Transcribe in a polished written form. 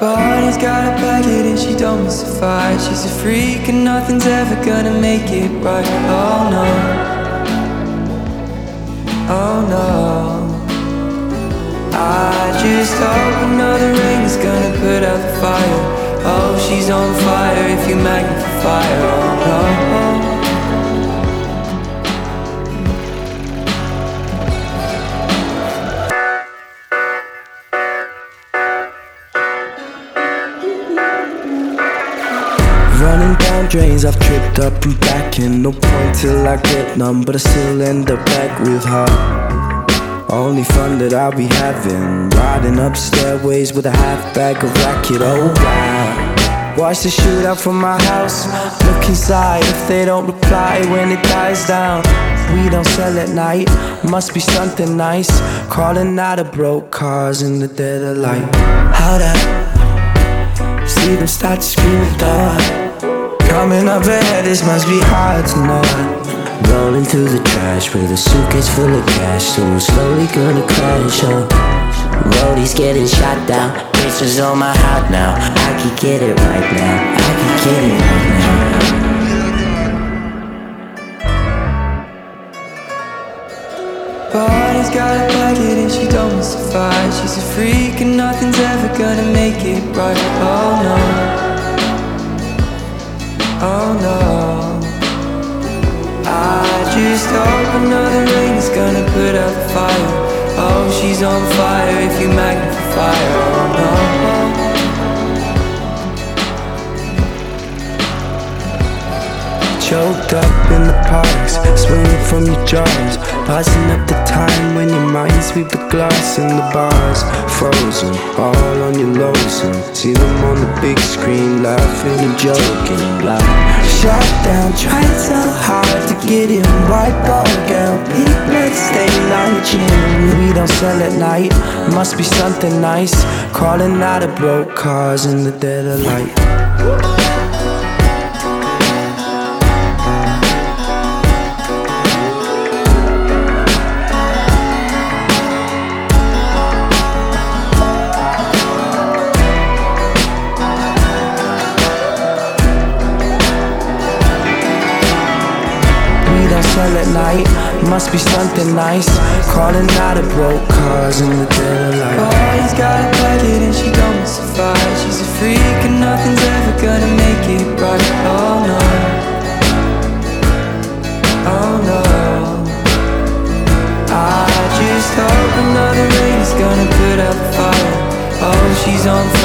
Body's got a packet and she don't miss a fight. She's a freak and nothing's ever gonna make it right. Oh no, oh no. I just hope another rain is gonna put out the fire. Oh, she's on fire if you magnify fire. Oh no. Running down drains, I've tripped up and back, and no point till I get none, but I still end up back with her. Only fun that I'll be having, riding up stairways with a half bag of racket. Oh wow, watch the shootout from my house. Look inside if they don't reply when it dies down. We don't sell at night, must be something nice. Crawling out of broke cars in the dead of light. How that? See them start to scream at dawn. Coming up ahead, this must be hard to know. Rolling through the trash with a suitcase full of cash, so I'm slowly gonna crash, oh. Roadie's getting shot down, pictures on my heart now. I can get it right now, I can get it right now. Body's got a packet and she don't miss a fight. She's a freak and nothing's ever gonna make it right. Oh no, oh no. I just hope another rain is gonna put out the fire. Oh, she's on fire if you magnify fire. Oh no. Choked up in the parks, swinging from your jaws, passing up the time when your mind sweep the glass in the bars. Frozen, all on your lonesome. See them on the big screen, laughing and joking. Like, shut down, trying so hard to get in. White ball gown, pink blood stain on your chin. We don't sell at night, must be something nice. Crawling out of broke cars in the dead of light. Sell at night, must be something nice. Crawling out of broke cars in the dead of light. Body's got a packet and she don't miss a fight. She's a freak and nothing's ever gonna make it right. Oh no, oh no. I just hope another rain is gonna put out the fire. Oh, she's on fire.